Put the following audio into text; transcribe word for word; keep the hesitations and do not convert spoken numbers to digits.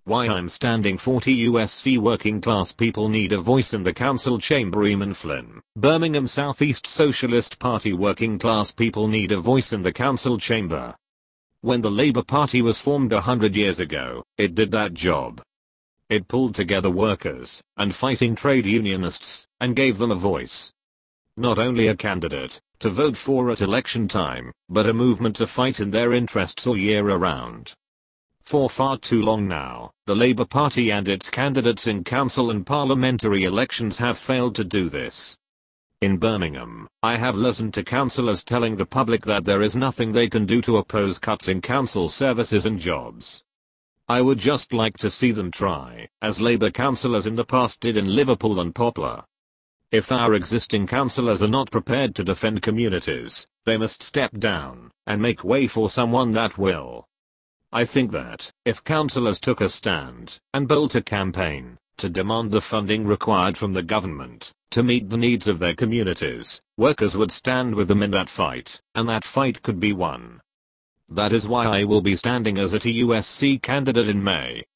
Why I'm standing. Forty U S C working class people need a voice in the council chamber. Eamon Flynn, Birmingham Southeast Socialist Party. Working class people need a voice in the council chamber. When the Labour Party was formed a hundred years ago, it did that job. It pulled together workers and fighting trade unionists and gave them a voice. Not only a candidate to vote for at election time, but a movement to fight in their interests all year around. For far too long now, the Labour Party and its candidates in council and parliamentary elections have failed to do this. In Birmingham, I have listened to councillors telling the public that there is nothing they can do to oppose cuts in council services and jobs. I would just like to see them try, as Labour councillors in the past did in Liverpool and Poplar. If our existing councillors are not prepared to defend communities, they must step down and make way for someone that will. I think that, if councillors took a stand and built a campaign to demand the funding required from the government to meet the needs of their communities, workers would stand with them in that fight, and that fight could be won. That is why I will be standing as a T U S C candidate in May.